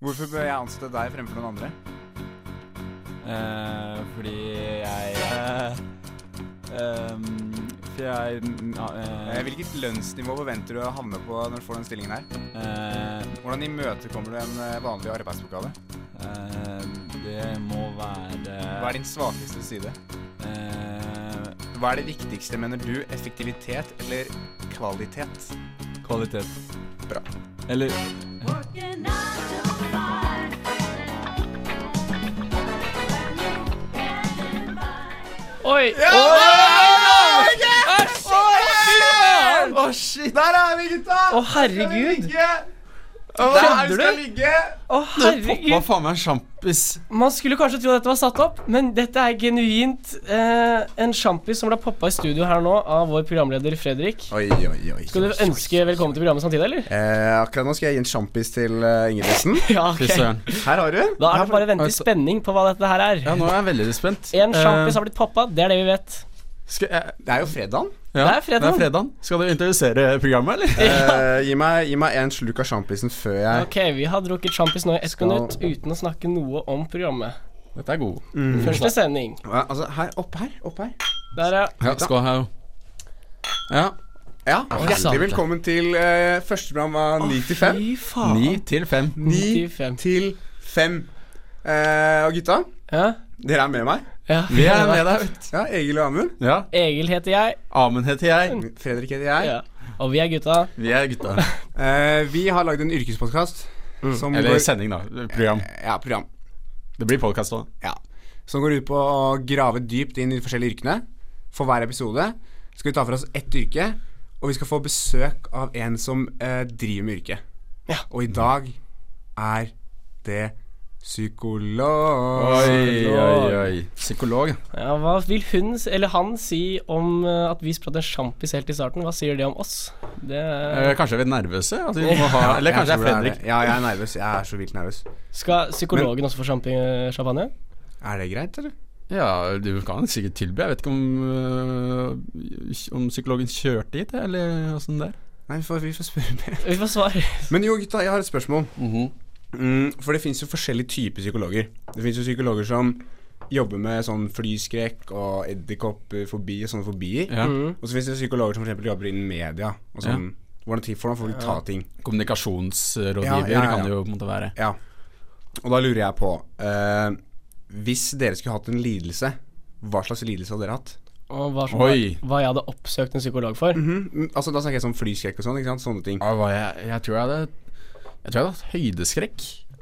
Hvorfor bør jeg ansette deg fremfor noen andre? Fordi Hvilket lønnsnivå forventer du å havne på når du får den stillingen her? Hvordan imøtekommer du en vanlig arbeidsoppgave? Det må være Hva din svakeste side? Hva det viktigste, mener du? Effektivitet eller kvalitet? Kvalitet. Bra. Eller Oi! Shit! Der vi, gutta! Å, herregud! Der skal ligge! Å, herregud! Hva faen meg en sjampis? Man skulle kanskje tro dette var satt opp, men dette genuint en sjampis som ble poppet i studio her nå av vår programleder Fredrik. Oi. Skal du ønske velkommen til programmet samtidig, eller? Akkurat nå skal jeg gi en sjampis til Ingebrigtsen. Ja, ok. Her har du. Da det bare vent i spenning på hva dette her Ja, nå jeg veldig spent. En sjampis har blitt poppet, det det vi vet. Det jo fredagen. Ja, det fredagen. Skal du introdusere programmet, eller? Gi meg en sluk av sjampisen før jeg Ok, vi har drukket sjampis nå i 1 minutt uten å snakke noe om programmet. Dette god. Første sending. Altså, opp her. Der Ja, skål her. Ja. Hjertelig velkommen til første program av 9 til 5. Fy faen. 9 til 5. 9 til 5. Og gutta, Ja, dere med meg. ja. Vi med deg, vet Ja, Egil og Amund. Ja. Egil heter jeg. Amund heter jeg. Fredrik heter jeg. Ja. Og vi gutta. Vi gutta. Vi har laget en yrkespodcast som Eller sending da, program. Ja, program. Det blir podcast også. Ja. Som går ut på å grave dypt inn i de forskjellige yrkene. For hver episode skal vi ta for oss ett yrke, og vi skal få besøk av en som driver med yrket. Ja. Og i dag er det psykolog. Oi. Psykolog. Ja, hva vil hun eller han si om at vi prater sjampis helt i starten? Hva sier det om oss? Det Kanskje er vi nervøse? At vi må ha, eller kanskje det er Fredrik. Ja, jeg er nervøs. Jeg er så vilt nervøs. Skal psykologen også få champagne? Er det greit, eller? Ja, du kan sikkert tilby. Jeg vet ikke om psykologen kjørte hit, eller hvordan det er. Nei, vi får spørre mer. Vi får svar. Men jo, gutta, jeg har et spørsmål. For det finnes jo forskjellige typer psykologer. Det finnes jo psykologer som jobber med sånn flyskrekk og edderkoppfobi og sånne fobier. Ja. Og så finnes det psykologer som for eksempel jobber innen media og sånn. Hvordan får de ta ting? Kommunikasjonsrådgiver kan det jo på en måte være. Ja. Og da lurer jeg på hvis dere skulle hatt en lidelse, hva slags lidelse hadde dere hatt? Og hva jeg hadde oppsøkt en psykolog for? Altså da snakker jeg sånn flyskrekk og sånn, ikke sant? Sånne ting. Jeg tror jeg hadde hatt høydeskrekk.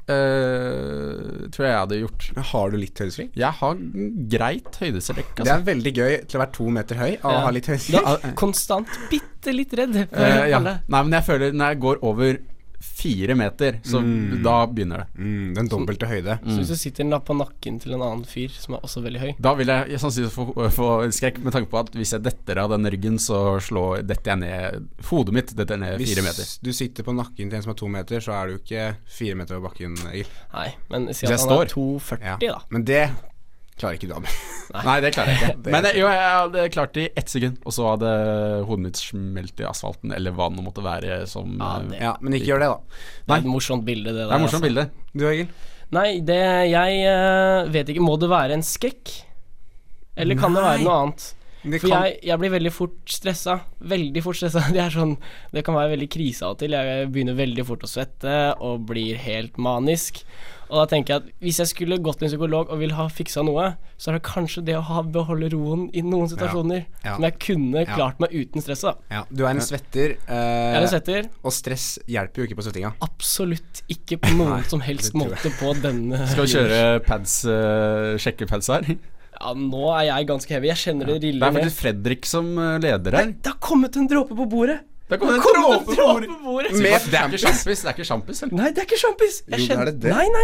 Tror jeg hadde gjort. Har du litt høydeskrekk? Jeg har greit høydeskrekk, altså. Det er veldig gøy til å være 2 meter høy og ha litt høydeskrekk. Konstant bitte litt redd. Nei, men jeg føler når jeg går over 4 meter, så da begynner det. Den dobbelte høyde. Så hvis du sitter på nakken til en annen fyr som er også veldig høy, da vil jeg sannsynligvis få skrekk, med tanke på at hvis jeg detter av den ryggen, så detter jeg ned hodet mitt, detter ned 4 meter. Hvis du sitter på nakken til en som er 2 meter, så er du ikke 4 meter over bakken, Egil. Nei, men si at han er 2,40 da. Men det klarer ikke du, Amund. Nei, det klarer jeg ikke. Men jeg hadde klart det i 1 sekund, og så hadde hodet mitt smelt i asfalten, eller hva det måtte være som men ikke gjør det da. Det er et morsomt bilde det der. Det er et morsomt bilde. Du, Egil? Nei, jeg vet ikke. Må det være en skrekk? Eller kan det være noe annet? For jeg blir veldig fort stressa. Veldig fort stressa. Det kan være veldig krise av og til. Jeg begynner veldig fort å svette og blir helt manisk. Og da tenker jeg at hvis jeg skulle gått til en psykolog og vil ha fiksa noe, så er det kanskje det å beholde roen i noen situasjoner som jeg kunne klart meg uten stresset da. Ja, du er en svetter, jeg er en svetter. Og stress hjelper jo ikke på svettinga. Absolutt ikke på noen som helst måte på denne. Skal vi kjøre pads, sjekke pads her? Ja, nå er jeg ganske heavy. Jeg kjenner det riller ned. Det er faktisk Fredrik som leder her. Det har kommet en dråpe på bordet. Det er kommet en dråpe på bordet. Det er ikke sjampis. Nei, det er ikke sjampis. Jo, det er det. Nei.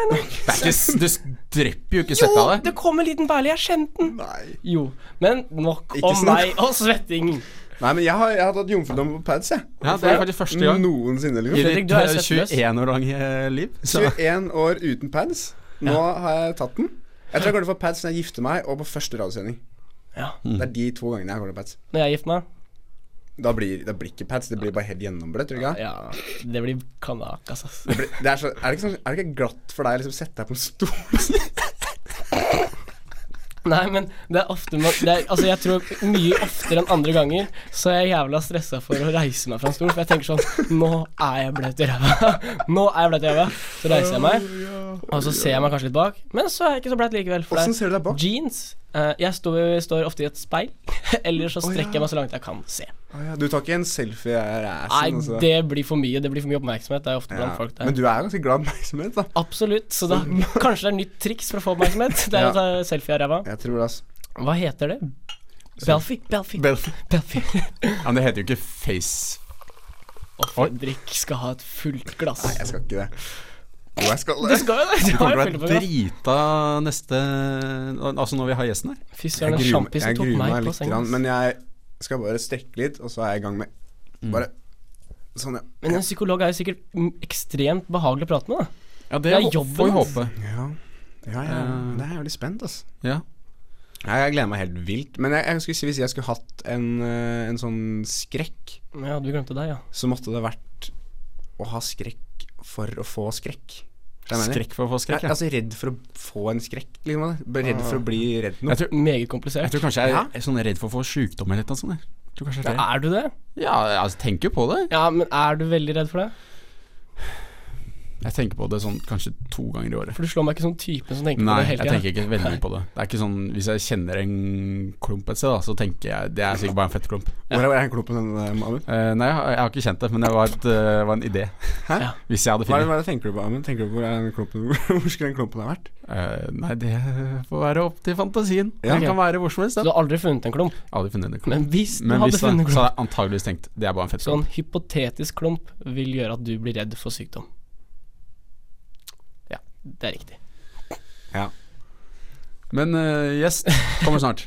Du drepper jo ikke svetta av det. Jo, det kom en liten perle. Jeg kjente den. Nei. Jo, men nok om meg og svetting. Nei, men jeg har hatt jomfrudom på pads, jeg. Ja, det er faktisk første gang noensinne, liksom. Fredrik, du er svettløs. 21 år lang liv. 21 år uten pads. Nå har jeg tatt den. Jeg tror jeg går til å få pads når jeg gifter meg, og på første radiosending. Ja. Det er de 2 gangene jeg går til pads. Når jeg gifter meg. Da blir ikke pads, det blir bare helt gjennombløtt, tror du ikke? Ja, det blir kanakas, ass. Det er det ikke glatt for deg å liksom sette deg på en stol? Nei, men det er ofte altså jeg tror mye oftere enn andre ganger så er jeg jævla stresset for å reise meg fra en stol. For jeg tenker sånn, nå er jeg bløt i ræva. Så reiser jeg meg, og så ser jeg meg kanskje litt bak. Men så er jeg ikke så bløt likevel. Hvordan ser du deg bak? Jeans. Jeg står ofte i et speil. Eller så strekker jeg meg så langt jeg kan se. Du tar ikke en selfie av ræsen? Nei, det blir for mye. Det blir for mye oppmerksomhet. Det er ofte blant folk der. Men du er ganske glad i oppmerksomhet, da. Absolutt. Så da kanskje det er et nytt triks for å få oppmerksomhet. Det er å ta selfie av ræva. Jeg tror det, ass. Hva heter det? Belfie. Ja, men det heter jo ikke face. Og Fredrik skal ha et fullt glass. Nei, jeg skal ikke det. Jeg skal det. Du skal jo det. Du kommer til å være drita neste, altså når vi har gjesten her. Fy søren, en sjampis som tok meg på sengen. Men jeg skal bare strekke litt, og så er jeg i gang med bare sånn, ja. Men en psykolog er jo sikkert ekstremt behagelig å prate med, da. Ja, det er jobben, får vi håpe. Ja, det er jeg veldig spent, altså. Ja. Jeg gleder meg helt vilt. Men jeg skulle si, hvis jeg skulle hatt en sånn skrekk, ja, du glemte deg, ja. Så måtte det vært å ha skrekk for å få skrekk. Skrekk for å få skrekk, ja. Altså redd for å få en skrekk, liksom. Redd for å bli redd noe. Meget komplisert. Jeg tror kanskje jeg er sånn redd for å få sykdom eller noe sånt. Er du det? Ja, altså tenker på det. Ja, men er du veldig redd for det? Jeg tenker på det sånn kanskje 2 ganger i året. For du slår meg ikke sånn typen som tenker på det hele tiden. Nei, jeg tenker ikke veldig mye på det. Det er ikke sånn, hvis jeg kjenner en klump et sted da, så tenker jeg, det er sikkert bare en fett klump. Hvor er en klump den, Amund? Nei, jeg har ikke kjent det, men det var en idé. Hæ? Hvis jeg hadde funnet. Hva tenker du på, Amund? Tenker du på hvor skulle den klumpen ha vært? Nei, det får være opp til fantasien. Ja, det kan være hvor som helst. Så du har aldri funnet en klump? Aldri funnet en klump. Men hvis du hadde funnet en klump, så hadde jeg antageligvis tenkt, det er bare en fett klump. Så en hypotetisk klump vil gjøre at du blir redd for sykdom. Det er riktig. Ja. Men gjest kommer snart.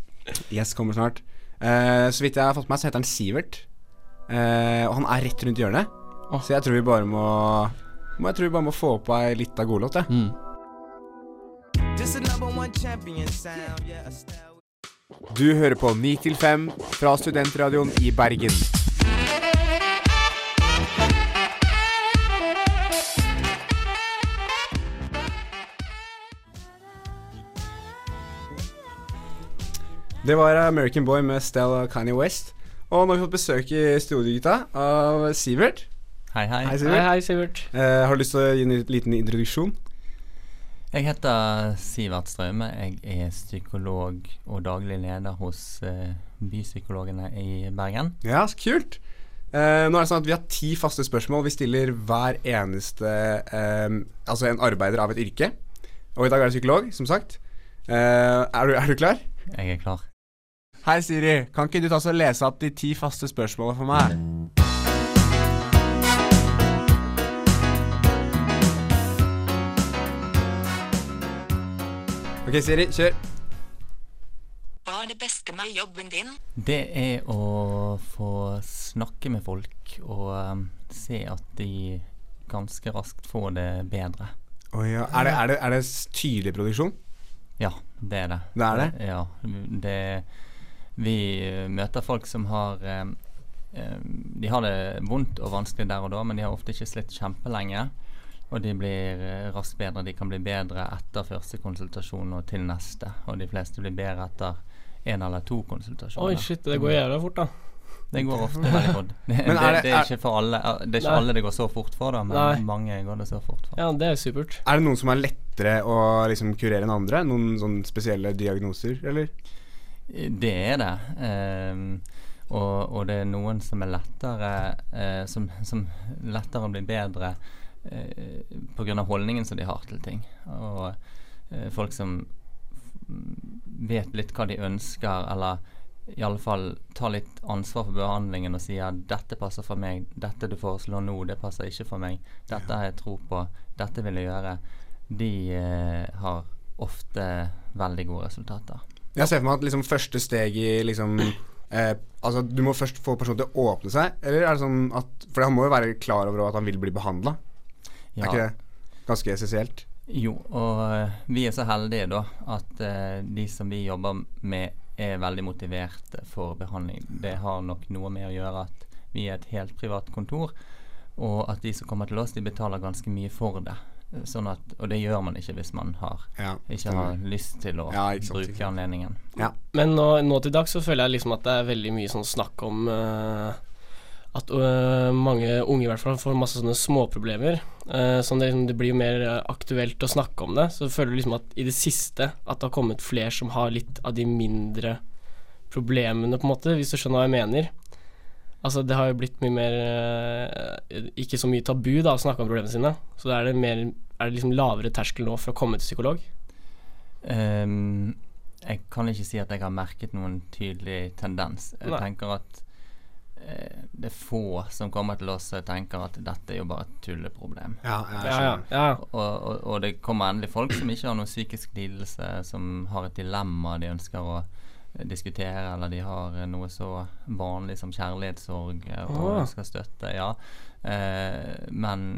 Så vidt jeg har fått med meg, så heter han Sivert. Og han er rett rundt hjørnet. Så jeg tror vi bare må få på ei lita godlåt, ja. Du hører på 9-5 fra Studentradioen i Bergen. Det var American Boy med Stella Kanye West. Og nå har vi fått besøk i studio, gutta, av Sivert. Hei, Sivert. Hei, Sivert. Har du lyst til å gi en liten introduksjon? Jeg heter Sivert Strømme. Jeg er psykolog og daglig leder hos Bypsykologene i Bergen. Ja, så kult. Nå er det sånn at vi har 10 faste spørsmål. Vi stiller hver eneste altså en arbeider av et yrke. Og i dag er det psykolog, som sagt. Er du klar? Jeg er klar. Hei Siri, kan ikke du ta så lese opp de 10 faste spørsmålene for meg? Ok Siri, kjør. Hva er det beste med jobben din? Det er å få snakke med folk og se at de ganske raskt får det bedre. Ja. Er det tydelig produksjon? Ja, det er det. Det er det? Ja, vi møter folk som har de har det vondt og vanskelig der og da, men de har ofte ikke slitt kjempelenge, og de blir raskt bedre. De kan bli bedre etter første konsultasjon og til neste, og de fleste blir bedre etter 1 eller 2 konsultasjoner. Oi shit, det går jævlig fort da. Det går ofte veldig fort. Det er ikke for alle. Det er ikke alle det går så fort for da, men mange går det så fort for. Ja, det er supert. Er det noen som er lettere å liksom kurere enn andre? Noen sånne spesielle diagnoser, eller? Det er det. Og det er noen som er lettere som lettere blir bedre på grunn av holdningen som de har til ting. Og folk som vet litt hva de ønsker, eller i alle fall tar litt ansvar for behandlingen og sier dette passer for meg, dette du foreslår nå, det passer ikke for meg, dette har jeg tro på, dette vil jeg gjøre. De har ofte veldig gode resultater. Jeg ser for meg at liksom første steg i liksom altså du må først få personen til å åpne seg, eller er det sånn at, for han må jo være klar over at han vil bli behandlet. Ja. Er ikke det ganske essensielt? Jo, og vi er så heldige da at de som vi jobber med er veldig motiverte for behandling. Det har nok noe med å gjøre at vi er et helt privat kontor, og at de som kommer til oss, de betaler ganske mye for det. Sånn at, og det gjør man ikke hvis man ikke har lyst til å bruke anledningen. Men nå til dag så føler jeg liksom at det er veldig mye sånn snakk om at mange unge i hvert fall får masse sånne småproblemer, sånn det blir mer aktuelt å snakke om det. Så føler du liksom at i det siste at det har kommet flere som har litt av de mindre problemene på en måte, hvis du skjønner hva jeg mener. Altså det har jo blitt mye mer ikke så mye tabu da å snakke om problemene sine. Så er det liksom lavere terskel nå for å komme til psykolog? Jeg kan ikke si at jeg har merket noen tydelig tendens. Jeg tenker at det er få som kommer til oss og tenker at dette er jo bare et tulleproblem. Og det kommer endelig folk som ikke har noen psykisk lidelse, som har et dilemma de ønsker å diskutere, eller de har noe så vanlig som kjærlighetssorg og skal støtte, men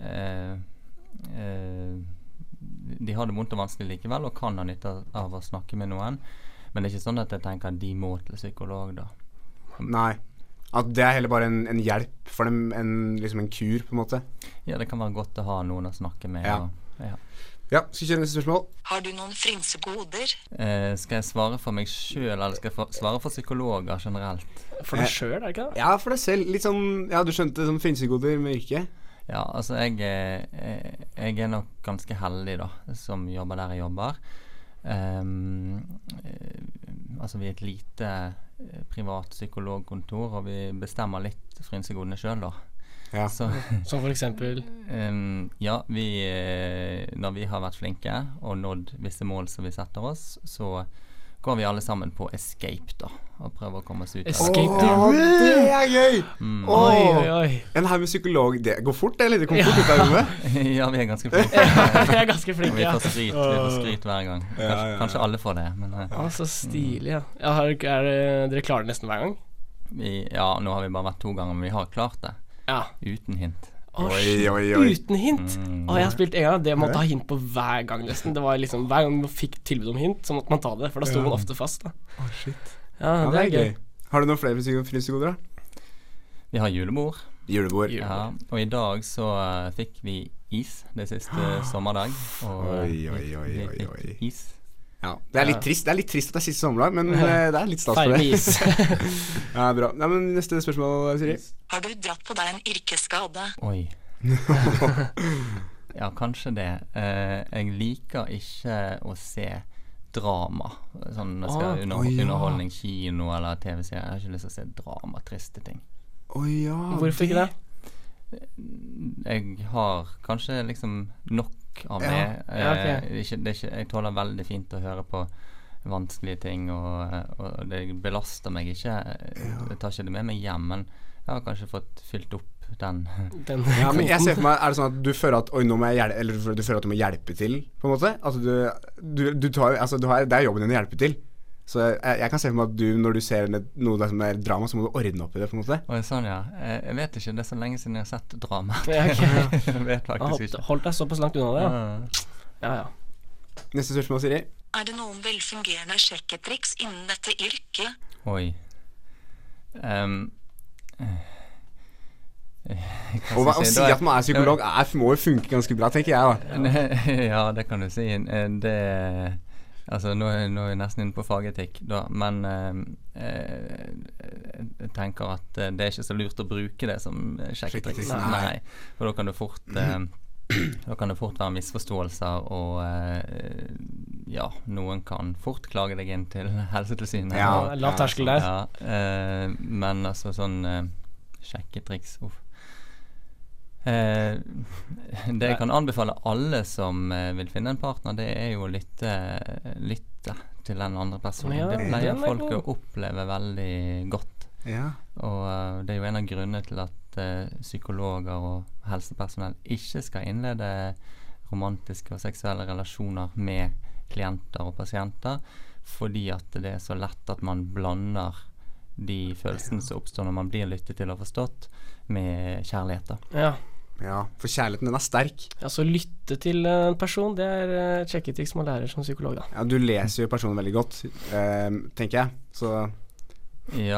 de har det vondt og vanskelig likevel og kan ha nytte av å snakke med noen, men det er ikke sånn at jeg tenker at de må til psykolog da. Nei, at det er heller bare en hjelp for dem, liksom en kur på en måte. Ja, det kan være godt å ha noen å snakke med. Ja, skal vi kjøre neste spørsmål? Har du noen frynsegoder? Skal jeg svare for meg selv, eller skal jeg svare for psykologer generelt? For deg selv, er det ikke det? Ja, for deg selv. Litt sånn, du skjønte sånn frynsegoder med yrket. Ja, altså jeg er nok ganske heldig da, som jobber der jeg jobber. Altså vi er et lite privat psykologkontor, og vi bestemmer litt frynsegodene selv da. Så for eksempel? Når vi har vært flinke og nådd visse mål som vi setter oss, så går vi alle sammen på escape da, og prøver å komme oss ut. Escape, det er gøy! Oi. En her med psykolog, det går fort, eller? Det kommer fort ut av rommet? Ja, vi er ganske flinke. Vi er ganske flinke, Vi får skryt hver gang. Kanskje alle får det. Men, så stilig, dere klarer det nesten hver gang? Nå har vi bare vært 2 ganger, men vi har klart det. Uten hint. Uten hint? Jeg har spilt en gang. Det måtte ha hint på hver gang nesten. Det var liksom hver gang man fikk tilbud om hint, så måtte man ta det, for da stod man ofte fast da. Shit. Det er gøy. Har du noen flere frynsegoder da? Vi har julebord. Ja. Og i dag så fikk vi is det siste sommerdag. Oi. Is. Ja, det er litt trist at det er siste sommerdag, men det er litt stas for det. Ja, bra. Nei, men neste spørsmål, Siri. Har du dratt på deg en yrkesskade? Oi. Ja, kanskje det. Jeg liker ikke å se drama. Sånn når jeg skal underholdning, kino eller TV-serie. Jeg har ikke lyst til å se drama, triste ting. Hvorfor ikke det? Jeg har kanskje liksom nok av det. Jeg tåler veldig fint å høre på vanskelige ting, og det belaster meg ikke. Jeg tar ikke det med meg hjem, men jeg har kanskje fått fylt opp den. Ja, men jeg ser for meg, er det sånn at du føler at nå må jeg hjelpe, eller du føler at du må hjelpe til på en måte? Altså det er jobben din å hjelpe til. Så jeg kan se for meg at når du ser noe som er drama, så må du ordne opp i det på en måte. Sånn, ja. Jeg vet ikke, det er så lenge siden jeg har sett drama. Jeg vet faktisk ikke. Holdt deg såpass langt unna det, ja. Neste spørsmål, Siri. Er det noen velfungerende sjekketriks innen dette yrket? Oi. Å si at man er psykolog må jo funke ganske bra, tenker jeg da. Ja, det kan du si. Altså, nå er vi nesten inne på fagetikk da, men jeg tenker at det er ikke så lurt å bruke det som sjekketriks. Nei, for da kan det fort være misforståelser, og noen kan fort klage deg inn til Helsetilsynet. Lav terskel der. Men altså sånn sjekketriks, det jeg kan anbefale alle som vil finne en partner, det er jo å lytte til den andre personen. Det pleier folk å oppleve veldig godt. Og det er jo en av grunnene til at psykologer og helsepersonell ikke skal innlede romantiske og seksuelle relasjoner med klienter og pasienter, fordi at det er så lett at man blander de følelsene som oppstår når man blir lyttet til og forstått, med kjærlighet da. Ja, for kjærligheten den sterk. Ja, så lytte til en person, det et sjekketriks man lærer som psykolog da. Ja, du leser jo personen veldig godt, tenker jeg. Så Ja,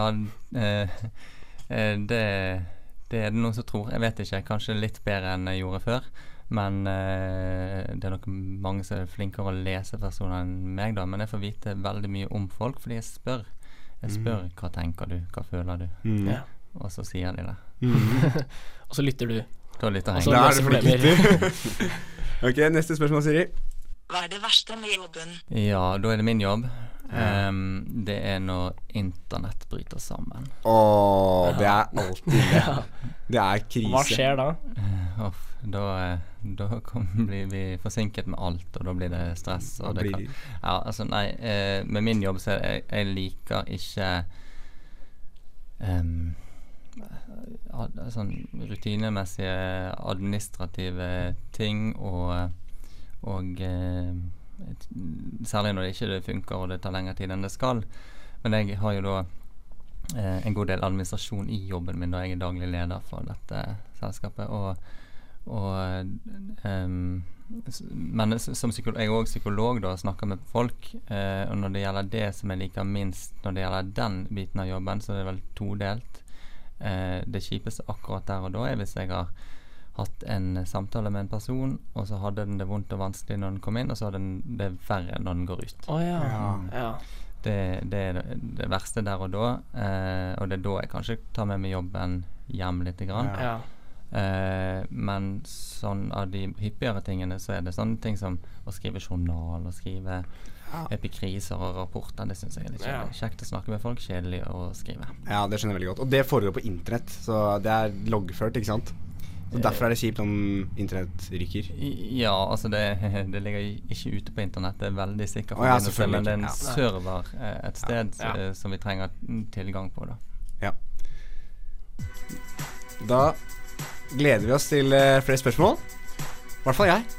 det det noen som tror. Jeg vet ikke, kanskje litt bedre enn jeg gjorde før. Men det nok mange som flinkere å lese personer enn meg da. Men jeg får vite veldig mye om folk, fordi jeg spør. Hva tenker du, hva føler du? Ja. Og så sier de det. Og så lytter du. Da lytter Og jeg. så da løser du problemer. Ok, neste spørsmål, Siri. Hva det verste med jobben? Ja, da det min jobb. Det når internett bryter sammen. Det alltid det. Det krise. Hva skjer da? Da blir vi forsinket med alt, og da blir det stress. Og det kan, ja, altså nei, med min jobb så jeg liker ikke sånn rutinemessige administrative ting og særlig når det ikke funker og det tar lengre tid enn det skal. Men jeg har jo da en god del administrasjon i jobben min da jeg daglig leder for dette selskapet men som psykolog, jeg også psykolog da, snakker med folk og når det gjelder det som jeg liker minst når det gjelder den biten av jobben, så det vel todelt. Det kjipeste akkurat der og da hvis jeg har hatt en samtale med en person, og så hadde den det vondt og vanskelig når den kom inn, og så hadde den det verre når den går ut. Ja. Det det verste der og da, og det da jeg kanskje tar med meg jobben hjem litt grann. Ja. Men sånn av de hyppigere tingene så det sånne ting som å skrive journal og skrive epikriser og rapporter. Det synes jeg litt kjekt å snakke med folk, kjedelig å skrive. Ja, det skjønner jeg veldig godt. Og det foregår på internett, så det loggført, ikke sant? Så derfor det kjipt om internett ryker. Ja, altså det ligger ikke ute på internett. Det veldig sikkert men det en server et sted som vi trenger tilgang på da. Ja. Da gleder vi oss til flere spørsmål. I hvert fall jeg.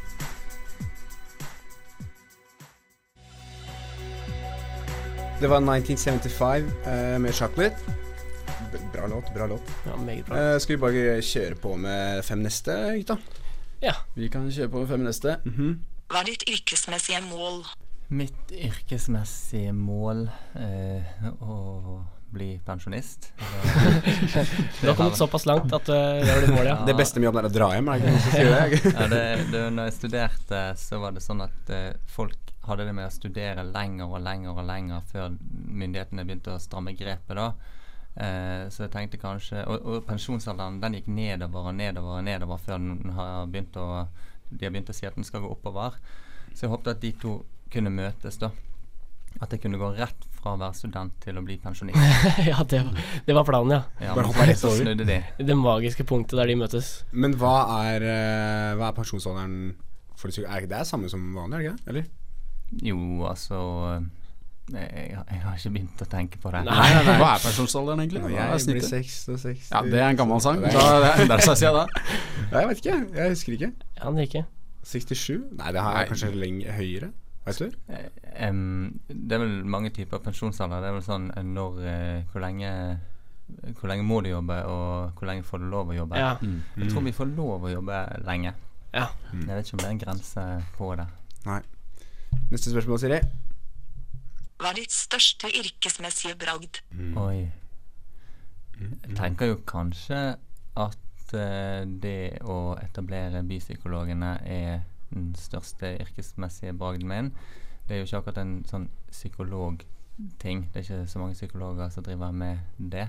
Det var 1975 med Chocolate. Bra låt. Ja, meget bra. Skal vi bare kjøre på med 5 neste, gutta? Ja, vi kan kjøre på med 5 neste. Hva ditt yrkesmessige mål? Mitt yrkesmessige mål å bli pensjonist. Du har kommet såpass langt at det var ditt mål, ja. Det beste med jobben å dra hjem, ikke noe som sier det? Når jeg studerte, så var det sånn at folk hadde det med å studere lenger og lenger før myndighetene begynte å stramme grepet da. Så jeg tenkte kanskje og pensjonsalderen den gikk nedover før de har begynt å si at den skal gå oppover. Så jeg håpte at de to kunne møtes da. At jeg kunne gå rett fra å være student til å bli pensjonist. Ja, det var planen, ja. Men så snudde de. Det magiske punktet der de møtes. Men hva er pensjonsalderen for det samme som vanlig, er det ikke det? Eller? Jo, altså jeg har ikke begynt å tenke på det. Nei. Hva er pensjonsalderen egentlig? Jeg blir 6. Ja, det en gammel sang. Der sa jeg da. Jeg vet ikke, jeg husker ikke. Ja, det ikke 67? Nei, det har jeg kanskje høyere. Vet du? Det vel mange typer pensjonsalder. Det vel sånn hvor lenge må du jobbe, og hvor lenge får du lov å jobbe. Jeg tror vi får lov å jobbe lenge. Jeg vet ikke om det en grense på det. Nei. Neste spørsmål, Siri. Hva ditt største yrkesmessige bragd? Oi. Jeg tenker jo kanskje at det å etablere bypsykologene den største yrkesmessige bragden min. Det jo ikke akkurat en sånn psykologting. Det ikke så mange psykologer som driver med det.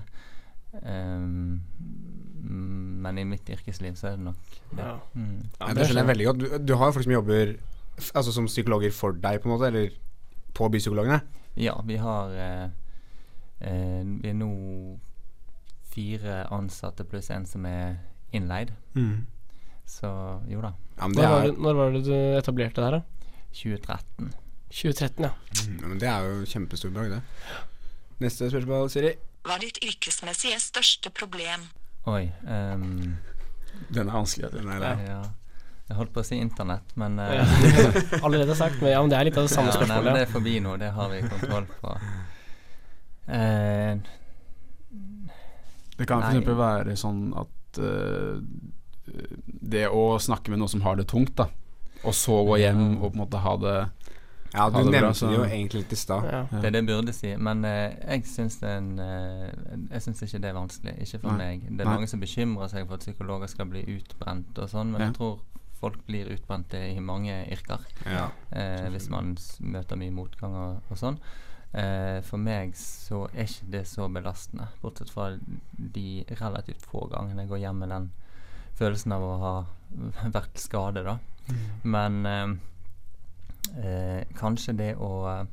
Men i mitt yrkesliv så det nok det. Det skjønner jeg veldig godt. Du har jo folk som jobber som psykologer for deg på en måte, eller på bypsykologene? Ja, vi har vi nå 4 ansatte pluss en som innleid. Så jo da. Når var det du etablerte det her da? 2013. 2013, ja. Men det jo kjempestor brag, det. Neste spørsmål, Siri. Hva ditt yrkesmessige største problem? Oi. Den vanskelig. Ja. Jeg holdt på å si internett, men allerede sagt, men det litt av det samme spørsmålet. Nei, men det forbi nå, det har vi kontroll på. Det kan for eksempel være sånn at det å snakke med noen som har det tungt da, og så gå hjem og på en måte ha det. Ja, du nevnte det jo egentlig litt I sted. Det det burde si, men jeg synes jeg synes ikke det vanskelig, ikke for meg. Det mange som bekymrer seg for at psykologer skal bli utbrent og sånn, men jeg tror folk blir utbrent I mange yrker hvis man møter mye motgang og sånn. For meg så ikke det så belastende, bortsett fra de relativt få gangene jeg går hjem med den følelsen av å ha vært skade da. Men kanskje det å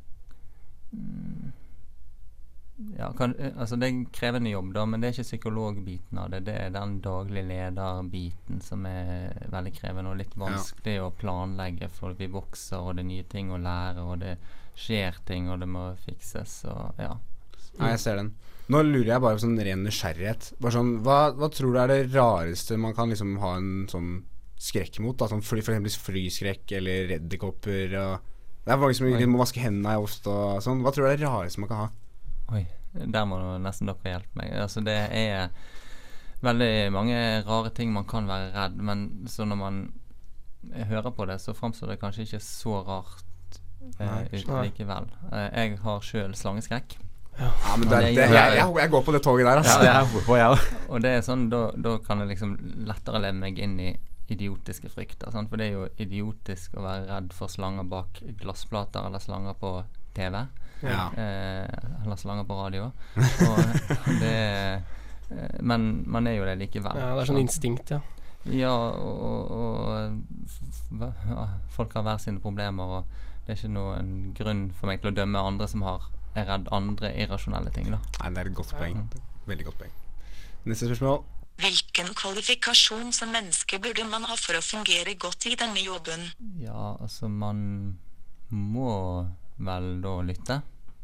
altså det krevende jobb da, men det ikke psykologbiten av det, det den daglige lederbiten som veldig krevende og litt vanskelig å planlegge, for vi vokser og det nye ting å lære og det skjer ting og det må fikses og ja, jeg ser den. Nå lurer jeg bare på sånn ren nysgjerrighet, bare sånn, hva tror du det rareste man kan liksom ha en sånn skrekk mot da, sånn for eksempel flyskrekk eller redderkopper og det mange som må vaske hendene ofte og sånn. Hva tror du det rareste man kan ha? Oi, der må nesten dere hjelpe meg. Altså det veldig mange rare ting man kan være redd, men så når man hører på det så fremstår det kanskje ikke så rart likevel. Jeg har selv slangeskrekk. Ja, men jeg går på det toget der altså. Ja, det på jeg. Og det sånn, da kan jeg liksom lettere leve meg inn I idiotiske frykter, sant? For det jo idiotisk å være redd for slanger bak glassplater eller slanger på TV eller slanger på radio og men man jo det likevel. Ja, det sånn instinkt, Ja, og folk har hver sine problemer og det ikke noen grunn for meg til å dømme andre som redd andre irrasjonelle ting da. Nei, det et godt poeng. Veldig godt poeng. Neste spørsmål. Hvilken kvalifikasjon som menneske burde man ha for å fungere godt I denne jobben? Ja, altså man må vel da lytte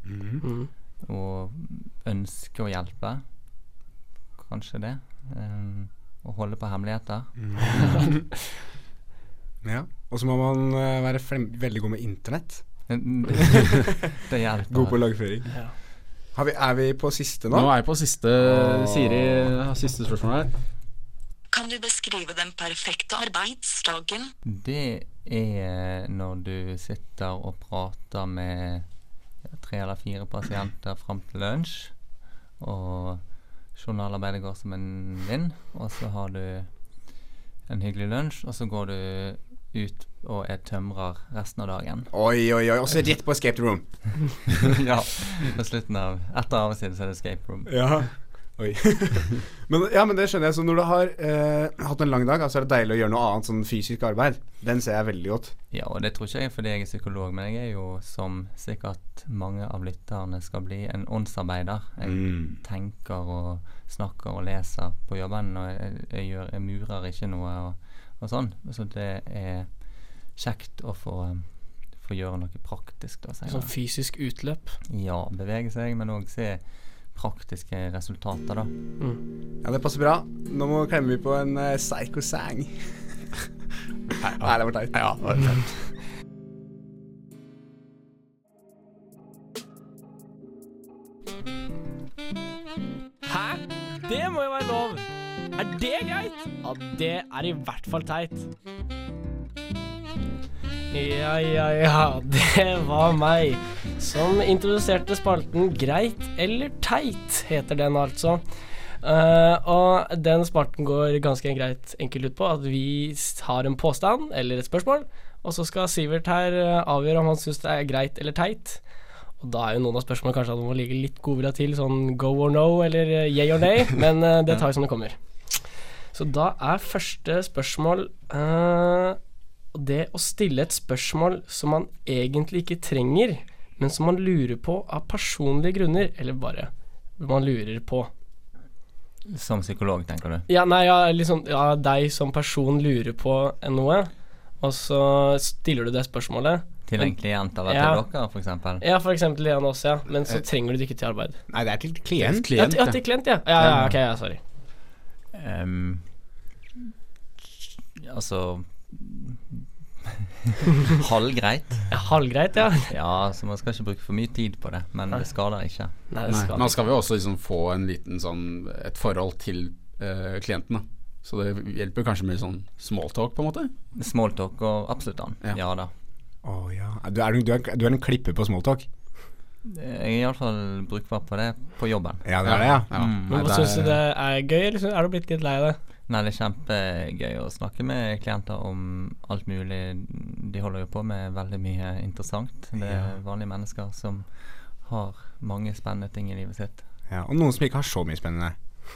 og ønske å hjelpe. Kanskje det. Og holde på hemmeligheter. Ja, og så må man være veldig god med internett. Det hjelper. God på lagføring. Ja. Vi på siste nå? Nå jeg på siste. Siri har siste spørsmål her. Kan du beskrive den perfekte arbeidsdagen? Det når du sitter og prater med 3 eller 4 pasienter frem til lunsj, og journalarbeidet går som en vind, og så har du en hyggelig lunsj, og så går du ut og tømrer resten av dagen. Oi, og så rett på escape room. Ja, på slutten av etter avsiden så det escape room. Ja, oi. men det skjønner jeg, så når du har hatt en lang dag, så det deilig å gjøre noe annet sånn fysisk arbeid. Den ser jeg veldig godt. Ja, og det tror ikke jeg fordi jeg psykolog, men jeg jo som sikkert mange av lytterne skal bli en åndsarbeider. Jeg tenker og snakker og leser på jobben, og jeg murer ikke noe og sånn, så det kjekt å få gjøre noe praktisk da, sånn fysisk utløp. Ja, bevege seg, men også se praktiske resultater da. Ja, det passer bra. Nå må klemme vi på en psycho-sang. Nei, det var teit. Ja, det var teit. Hæ? Det må jo være lov. Det greit? Ja, det I hvert fall teit. Ja, det var meg som introduserte spalten Greit eller teit, heter den altså. Og den spalten går ganske greit enkelt ut på at vi har en påstand eller et spørsmål, og så skal Sivert her avgjøre om han synes det greit eller teit. Og da jo noen av spørsmålene kanskje at man må ligge litt godvilja til, sånn go or no, eller yay or nay, men det tar vi som det kommer. Så da første spørsmål det å stille et spørsmål som man egentlig ikke trenger, men som man lurer på av personlige grunner, eller bare man lurer på. Som psykolog, tenker du? Ja, nei, liksom, deg som person lurer på noe, og så stiller du det spørsmålet. Til en klient eller til dere, for eksempel? Ja, for eksempel igjen også, men så trenger du det ikke til arbeid. Nei, det til klient. Ja, til klient, ja. Ja, ok, sorry. Altså halvgreit. Halvgreit, ja. Ja, så man skal ikke bruke for mye tid på det, men det skader ikke. Nei, det skader. Man skal jo også liksom få en liten sånn et forhold til klientene. Så det hjelper kanskje med sånn smalltalk på en måte? Smalltalk og absolutt an, ja da. Ja. Du er en klipper på smalltalk. Jeg er i alle fall brukbar på det på jobben. Ja, det er det, ja. Men hva synes du det er gøy, eller er du blitt litt lei av det? Nei, det er kjempegøy å snakke med klienter om alt mulig. De holder jo på med veldig mye interessant. Det er vanlige mennesker som har mange spennende ting i livet sitt. Ja, og noen som ikke har så mye spennende.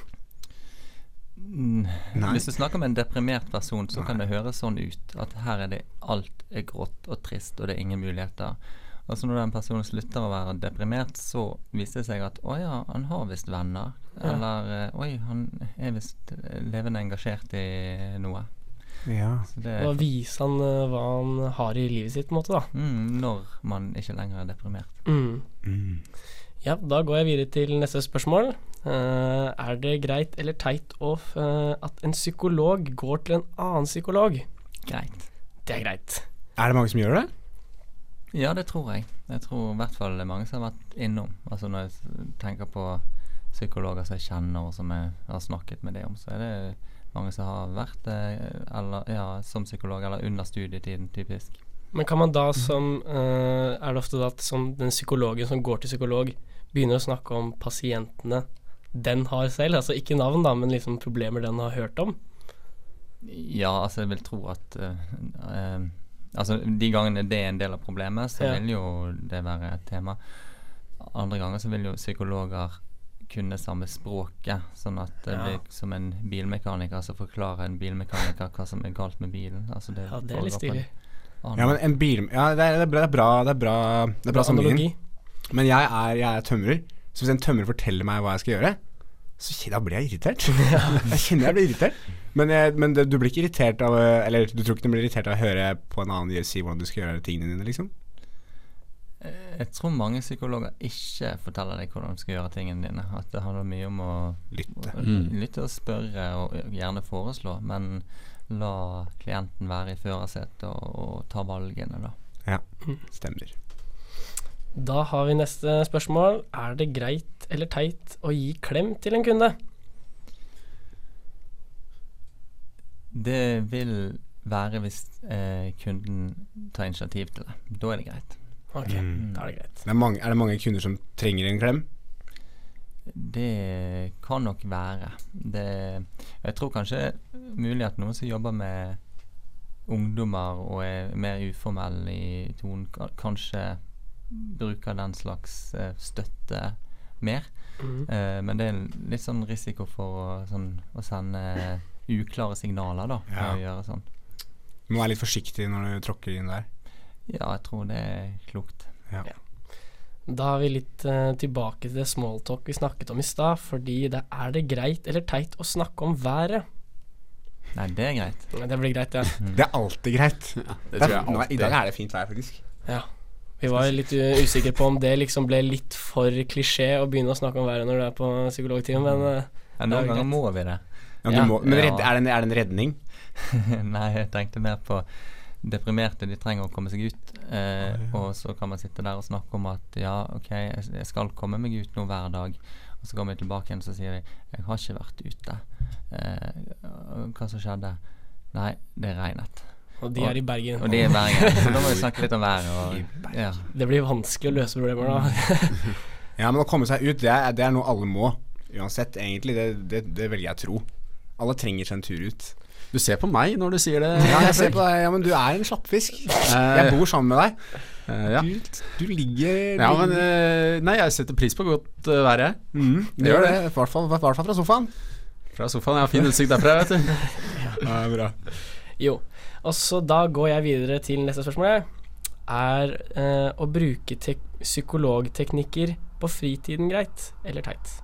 Hvis du snakker med en deprimert person, så kan det høres sånn ut at her er det alt er grått og trist, og det er ingen muligheter. Og så når den personen slutter å være deprimert, så viser det seg at han har visst venner. Eller han er visst levende engasjert i noe. Ja. Og viser han hva han har i livet sitt, på en måte, da. Når man ikke lenger er deprimert. Ja, da går jeg videre til neste spørsmål. Er det greit eller teit at en psykolog går til en annen psykolog? Greit. Det er greit. Er det mange som gjør det? Ja, det tror jeg. Jeg tror i hvert fall det er mange som har vært innom. Altså når jeg tenker på psykologer som jeg kjenner og som jeg har snakket med det om, så er det mange som har vært som psykolog eller under studietiden, typisk. Men kan man da er det ofte da at som den psykologen som går til psykolog begynner å snakke om pasientene den har selv, altså ikke navn da, men liksom problemer den har hørt om? Ja, altså jeg vil tro at altså de gangene det er en del av problemet, så vil jo det være et tema. Andre ganger så vil jo psykologer kunne samme språket, sånn at det blir som en bilmekaniker som forklarer en bilmekaniker hva som er galt med bilen. Altså det er litt stilig. Ja, men en bil... Ja, det er bra sammenligning. Men jeg er tømrer, så hvis en tømrer forteller meg hva jeg skal gjøre, så da blir jeg irritert. Jeg kjenner jeg blir irritert. Men du blir ikke irritert av, eller du tror ikke du blir irritert av å høre på en annen si hvordan du skal gjøre tingene dine, liksom? Jeg tror mange psykologer ikke forteller deg hvordan du skal gjøre tingene dine. At det handler mye om å lytte og spørre og gjerne foreslå, men la klienten være i førersetet og ta valgene da. Ja, stemmer. Da har vi neste spørsmål. Er det greit eller teit å gi klem til en kunde? Det vil være hvis kunden tar initiativ til det. Da er det greit. Ok, da er det greit. Er det mange kunder som trenger en klem? Det kan nok være. Jeg tror kanskje mulig at noen som jobber med ungdommer og er mer uformell i tonen, kanskje bruker den slags støtte mer. Men det er litt sånn risiko for å sende uklare signaler da, å gjøre sånn. Du må være litt forsiktig når du tråkker inn der. Ja, jeg tror det er klokt. Ja. Da har vi litt tilbake til det smalltalk vi snakket om i sted, fordi er det greit eller teit å snakke om været? Nei, det er greit. Det blir greit, ja. Det er alltid greit. Ja, det tror jeg alltid. I dag er det fint vær, faktisk. Ja. Vi var litt usikre på om det liksom ble litt for klisjé å begynne å snakke om været når du er på psykologtimen, men noen ganger må vi det. Men er det en redning? Nei, jeg tenkte mer på deprimerte, de trenger å komme seg ut, og så kan man sitte der og snakke om at jeg skal komme meg ut nå hver dag, og så kommer jeg tilbake igjen og så sier de, jeg har ikke vært ute. Hva som skjedde? Nei, det regnet. Og de er i Bergen. Og de er i Bergen, så da må vi snakke litt om været. Det blir vanskelig å løse problemer da. Ja, men å komme seg ut, det er noe alle må. Uansett, egentlig, det velger jeg å tro. Alle trenger seg en tur ut. Du ser på meg når du sier det. Ja, jeg ser på deg. Ja, men du er en slappfisk. Jeg bor sammen med deg. Ja. Du ligger... Ja, men nei, jeg setter pris på godt vær, jeg. Det gjør det, i hvert fall fra sofaen. Fra sofaen, jeg har fin utsikt derfra, vet du. Ja, bra. Jo, og så da går jeg videre til neste spørsmål. Er å bruke psykologteknikker på fritiden greit eller teit?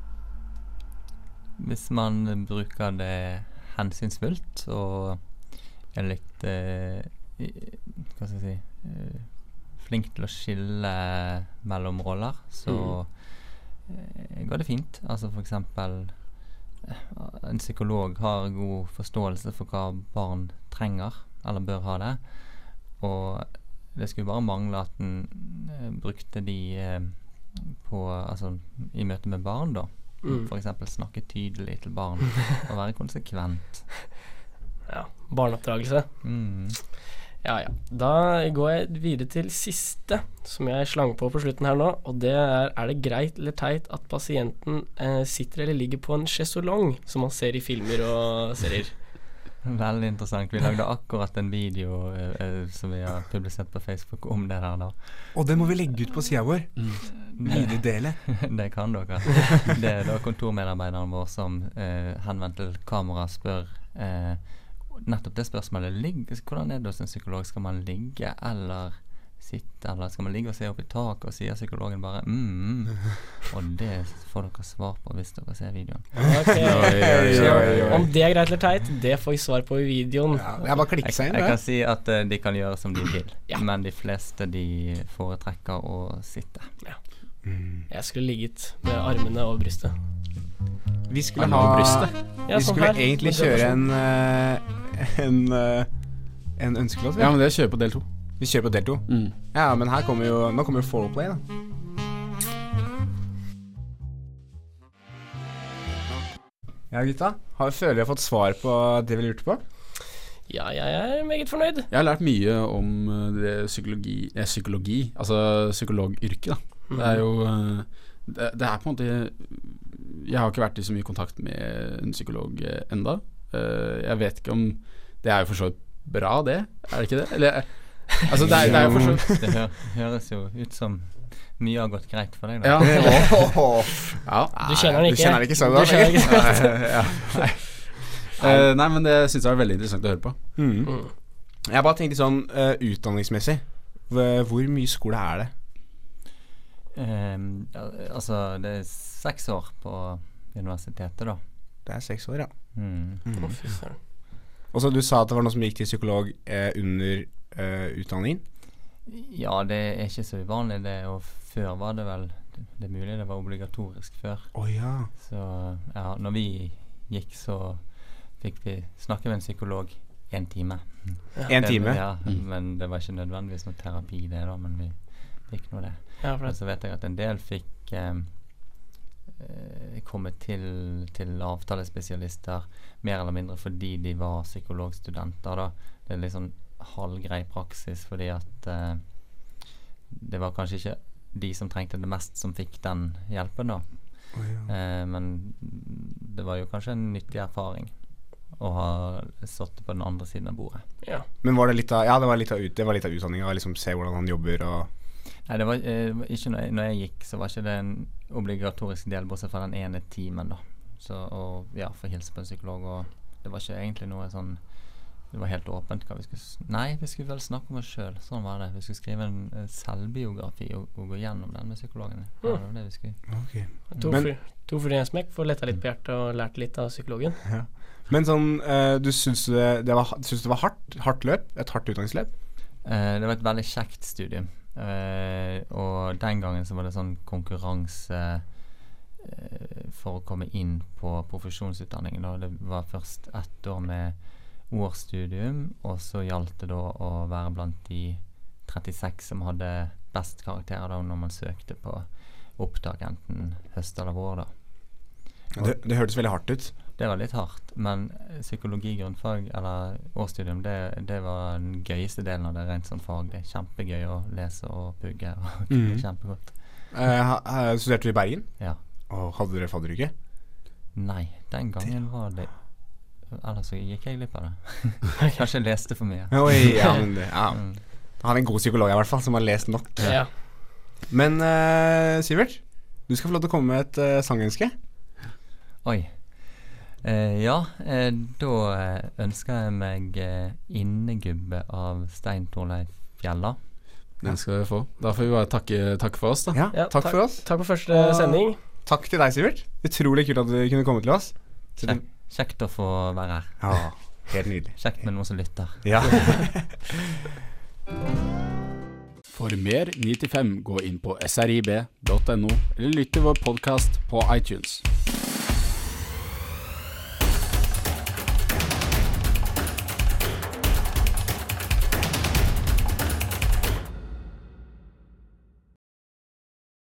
Hvis man bruker det hensynsfullt og er litt hva skal jeg si flink til å skille mellom roller, så går det fint. Altså for eksempel en psykolog har god forståelse for hva barn trenger eller bør ha det, og det skulle bare mangle at den brukte de i møte med barn da. For eksempel snakke tydelig til barn og være konsekvent. Ja, barneoppdragelse. Ja. Da går jeg videre til siste, som jeg slang på slutten her nå, og det er det greit eller teit at pasienten sitter eller ligger på en chaiselong, som man ser i filmer og serier? Veldig interessant. Vi lagde akkurat en video som vi har publisert på Facebook om det der da. Og det må vi legge ut på siden vår. Videodele. Det kan dere. Det er da kontormedarbeideren vår som henvendt til kamera spør nettopp det spørsmålet. Hvordan er det hos en psykolog? Skal man ligge eller sitte, eller skal man ligge og se opp i tak, og sier psykologen bare og det får dere svar på hvis dere ser videoen. Om det er greit eller teit, det får vi svar på i videoen. Jeg bare klikker seg inn. Jeg kan si at de kan gjøre som de vil, men de fleste de foretrekker å sitte. Jeg skulle ligget med armene over brystet. Vi skulle Vi skulle egentlig kjøre en ønskelåt. Ja, men det kjører på del 2. Vi kjører på del 2. Ja, men nå kommer jo foreplay da. Ja, gutta, føler vi har fått svar på det vi lurte på? Ja, jeg er meget fornøyd. Jeg har lært mye om det psykologi, altså psykologyrket da. Det er jo det er på en måte, jeg har ikke vært i så mye kontakt med en psykolog enda. Jeg vet ikke om det er jo for så vidt bra det, er det ikke det? Eller, altså det er jo for så vidt det høres jo ut som mye har gått greit for deg da. Ja. Du kjenner den ikke. Du kjenner den ikke så godt. Nei, men det synes jeg er veldig interessant å høre på. Jeg bare tenkte sånn utdanningsmessig, hvor mye skole er det? Altså det er 6 år på universitetet da. Det er 6 år, ja. Og så du sa at det var noe som gikk til psykolog under utdanningen? Ja, det er ikke så uvanlig det, og før var det vel, det er mulig det var obligatorisk før. Ja. Så ja, når vi gikk så fikk vi snakke med en psykolog 1 time. 1 time? Ja, men det var ikke nødvendigvis noe terapi det da, men vi fikk noe det. Ja, og så vet jeg at en del fikk komme til avtalespesialister mer eller mindre fordi de var psykologstudenter da. Det er litt sånn halvgrei praksis fordi at det var kanskje ikke de som trengte det mest som fikk den hjelpen da. Men det var jo kanskje en nyttig erfaring å ha satt på den andre siden av bordet. Ja. Men var det litt av utdanningen å liksom se hvordan han jobber og... Nei, det var ikke når jeg gikk så var ikke det en obligatorisk del bortsett fra den ene timen da. Så, og ja, for å hilse på en psykolog, og det var ikke egentlig noe sånn, det var helt åpent hva vi skulle vel snakke om oss selv, sånn var det. Vi skulle skrive en selvbiografi og gå gjennom den med psykologen. Det var det vi skulle. To for en smekk, for letta litt på hjertet og lært litt av psykologen. Ja. Men sånn, du synes det var hardt løp, et hardt utdanningsløp? Det var et veldig kjekt studium. Og den gangen så var det sånn konkurranse for å komme inn på profesjonsutdanningen da. Det var først 1 år med årsstudium, og så gjaldt det da å være blant de 36 som hadde best karakterer da når man søkte på opptak enten høst eller vår da. Det hørtes veldig hardt ut. Det var litt hardt, men psykologi, grunnfag eller årsstudium, det var den gøyeste delen av det rent sånn fag. Det er kjempegøy å lese og pugge, og det er kjempegodt. Studerte du i Bergen? Ja. Og hadde dere fadderuke? Nei, den gangen var det, ellers så gikk jeg litt av det. Kanskje jeg leste for mye. Ja, men det, ja. Da har vi en god psykolog i hvert fall, som har lest nok. Ja. Men Sivert, du skal få lov til å komme med et sangønske. Oi. Da ønsker jeg meg Innegubbe av Stein Torleif Fjella. Den skal vi få. Da får vi bare takke for oss da. Ja, takk for oss. Takk for første sending. Takk til deg, Sivert. Utrolig kult at du kunne komme til oss. Kjekt å få være her. Ja, helt nydelig. Kjekt med noen som lytter. Ja. For mer 9-5 gå inn på srib.no eller lytt til vår podcast på iTunes.